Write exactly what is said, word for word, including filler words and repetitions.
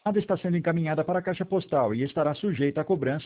está sendo encaminhada para a caixa postal e estará sujeita à cobrança